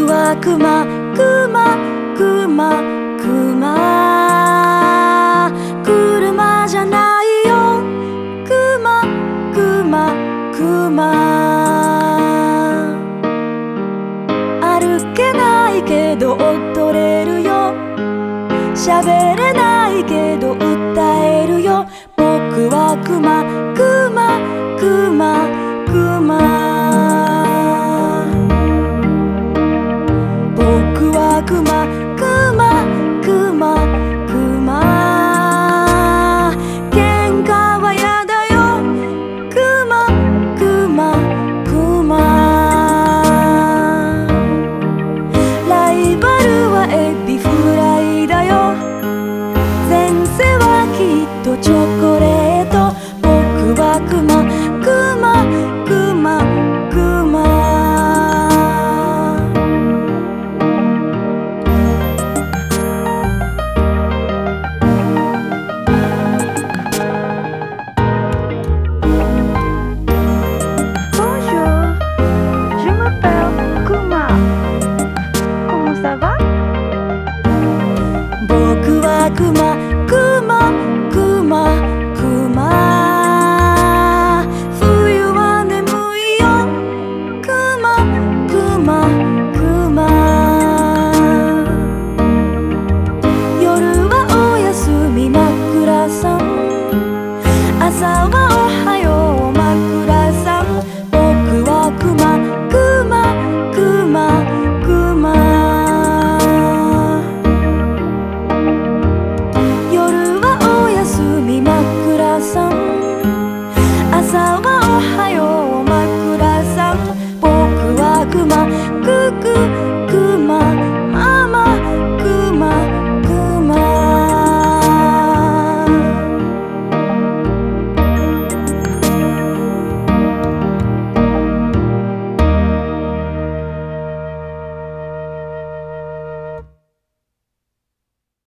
はクマクマクマクマ、車じゃないよクマクマクマ、歩けないけど踊れるよ、喋れないけど歌えるよ、僕はクマクマクマクマ。